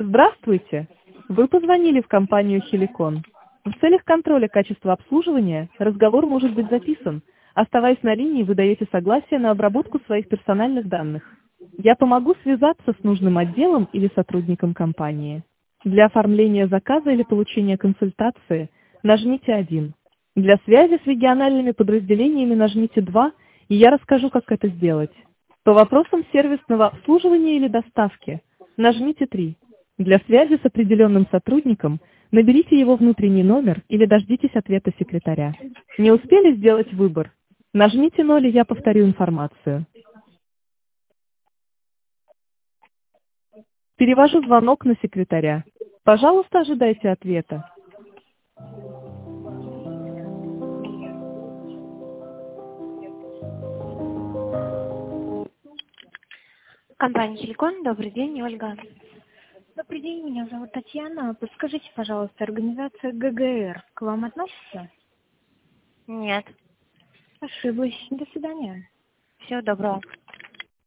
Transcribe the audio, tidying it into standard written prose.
Здравствуйте! Вы позвонили в компанию Хеликон. В целях контроля качества обслуживания разговор может быть записан. Оставаясь на линии, вы даете согласие на обработку своих персональных данных. Я помогу связаться с нужным отделом или сотрудником компании. Для оформления заказа или получения консультации нажмите 1. Для связи с региональными подразделениями нажмите 2, и я расскажу, как это сделать. По вопросам сервисного обслуживания или доставки нажмите 3. Для связи с определенным сотрудником наберите его внутренний номер или дождитесь ответа секретаря. Не успели сделать выбор? Нажмите 0, и я повторю информацию. Перевожу звонок на секретаря. Пожалуйста, ожидайте ответа. Компания «Хеликон», добрый день, Ольга. Добрый день, меня зовут Татьяна. Подскажите, пожалуйста, организация ГГР к вам относится? Нет. Ошиблась. До свидания. Всего доброго.